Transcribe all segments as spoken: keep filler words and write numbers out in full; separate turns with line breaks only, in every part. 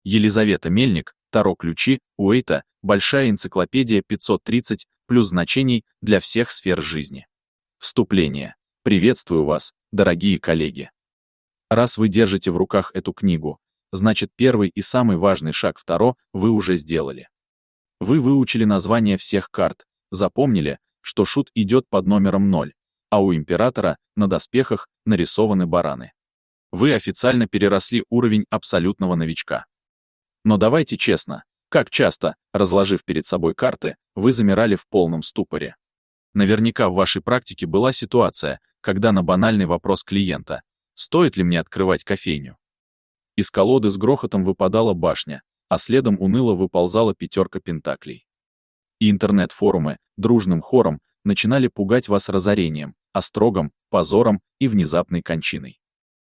Елизавета Мельник, Таро-ключи, Уэйта, большая энциклопедия пятьсот тридцать, плюс значений для всех сфер жизни. Вступление. Приветствую вас, дорогие коллеги. Раз вы держите в руках эту книгу, значит первый и самый важный шаг в Таро вы уже сделали. Вы выучили название всех карт, запомнили, что шут идет под номером ноль, а у императора на доспехах нарисованы бараны. Вы официально переросли уровень абсолютного новичка. Но давайте честно, как часто, разложив перед собой карты, вы замирали в полном ступоре? Наверняка в вашей практике была ситуация, когда на банальный вопрос клиента «Стоит ли мне открывать кофейню?», из колоды с грохотом выпадала башня, а следом уныло выползала пятерка пентаклей. И интернет-форумы дружным хором начинали пугать вас разорением, острогом, позором и внезапной кончиной.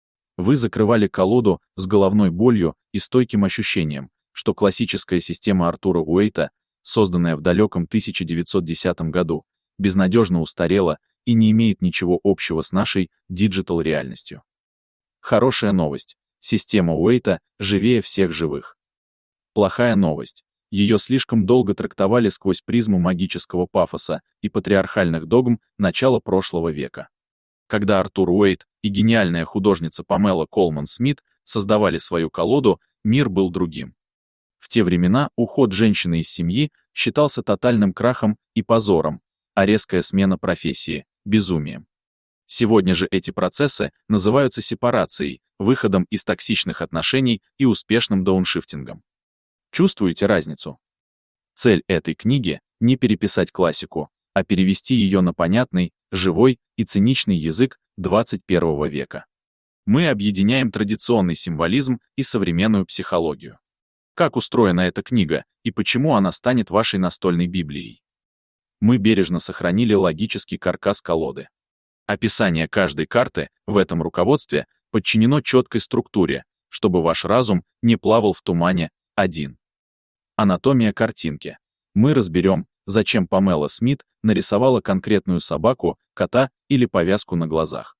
Вы закрывали колоду с головной болью и стойким ощущением, что классическая система Артура Уэйта, созданная в далеком тысяча девятьсот десятом году, безнадежно устарела и не имеет ничего общего с нашей диджитал-реальностью. Хорошая новость. Система Уэйта живее всех живых. Плохая новость. Ее слишком долго трактовали сквозь призму магического пафоса и патриархальных догм начала прошлого века. Когда Артур Уэйт и гениальная художница Памела Колман Смит создавали свою колоду, мир был другим. В те времена уход женщины из семьи считался тотальным крахом и позором, а резкая смена профессии – безумием. Сегодня же эти процессы называются сепарацией, выходом из токсичных отношений и успешным дауншифтингом. Чувствуете разницу? Цель этой книги – не переписать классику, а перевести ее на понятный, живой и циничный язык двадцать первого века. Мы объединяем традиционный символизм и современную психологию. Как устроена эта книга и почему она станет вашей настольной Библией? Мы бережно сохранили логический каркас колоды. Описание каждой карты в этом руководстве подчинено четкой структуре, чтобы ваш разум не плавал в тумане. один. Анатомия картинки. Мы разберем, зачем Памела Смит нарисовала конкретную собаку, кота или повязку на глазах.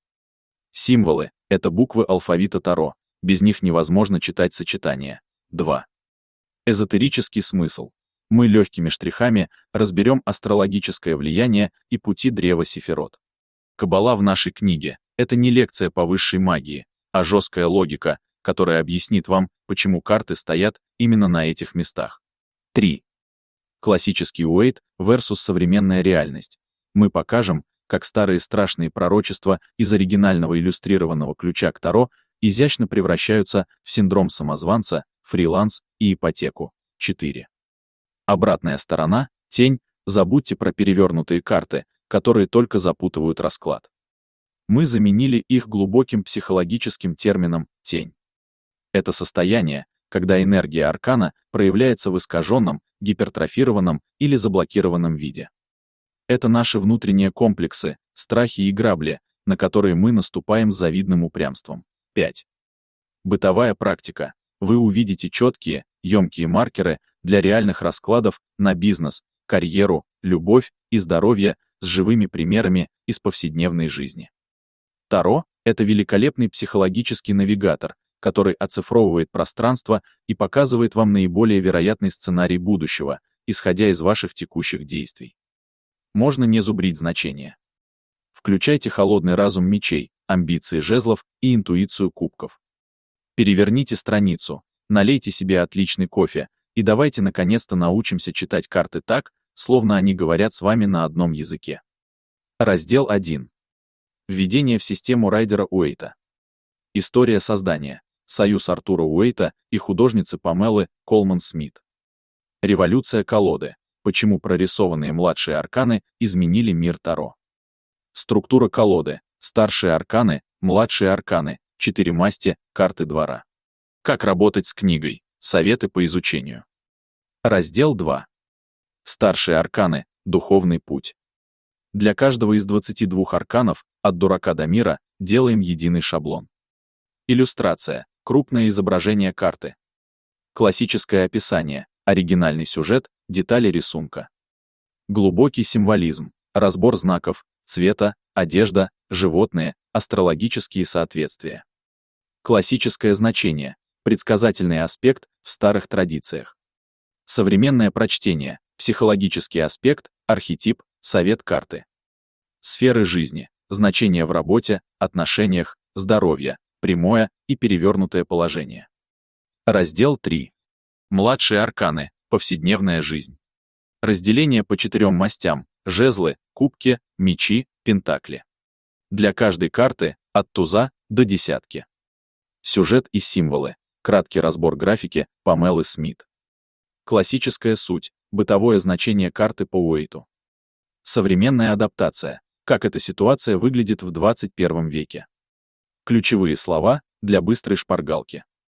Символы — это буквы алфавита Таро, без них невозможно читать сочетания. два. Эзотерический смысл. Мы легкими штрихами разберем астрологическое влияние и пути древа Сефирот. Каббала в нашей книге — это не лекция по высшей магии, а жесткая логика, которая объяснит вам, почему карты стоят именно на этих местах. три. Классический Уэйт versus современная реальность. Мы покажем, как старые страшные пророчества из оригинального иллюстрированного ключа к Таро изящно превращаются в синдром самозванца, фриланс и ипотеку. четыре. Обратная сторона — тень. Забудьте про перевернутые карты, которые только запутывают расклад. Мы заменили их глубоким психологическим термином «тень». Это состояние, когда энергия аркана проявляется в искаженном, гипертрофированном или заблокированном виде. Это наши внутренние комплексы, страхи и грабли, на которые мы наступаем с завидным упрямством. пять. Бытовая практика. Вы увидите четкие, емкие маркеры для реальных раскладов на бизнес, карьеру, любовь и здоровье с живыми примерами из повседневной жизни. Таро — это великолепный психологический навигатор, который оцифровывает пространство и показывает вам наиболее вероятный сценарий будущего, исходя из ваших текущих действий. Можно не зубрить значения. Включайте холодный разум мечей, амбиции жезлов и интуицию кубков. Переверните страницу, налейте себе отличный кофе и давайте наконец-то научимся читать карты так, словно они говорят с вами на одном языке. Раздел один. Введение в систему Райдера Уэйта. История создания. Союз Артура Уэйта и художницы Памелы Колман Смит. Революция колоды. Почему прорисованные младшие арканы изменили мир Таро. Структура колоды. Старшие арканы, младшие арканы, четыре масти, карты двора. Как работать с книгой. Советы по изучению. Раздел два. Старшие арканы. Духовный путь. Для каждого из двадцати двух арканов, от дурака до мира, делаем единый шаблон. Иллюстрация. Крупное изображение карты. Классическое описание. Оригинальный сюжет, детали рисунка. Глубокий символизм. Разбор знаков, цвета, одежда, животные, астрологические соответствия. Классическое значение. Предсказательный аспект в старых традициях. Современное прочтение, психологический аспект, архетип, совет карты. Сферы жизни, значение в работе, отношениях, здоровье, прямое и перевернутое положение. Раздел три. Младшие арканы, повседневная жизнь. Разделение по четырем мастям, жезлы, кубки, мечи, пентакли. Для каждой карты от туза до десятки. Сюжет и символы. Краткий разбор графики Памелы Смит. Классическая суть, бытовое значение карты по Уэйту. Современная адаптация. Как эта ситуация выглядит в двадцать первом веке. Ключевые слова для быстрой шпаргалки.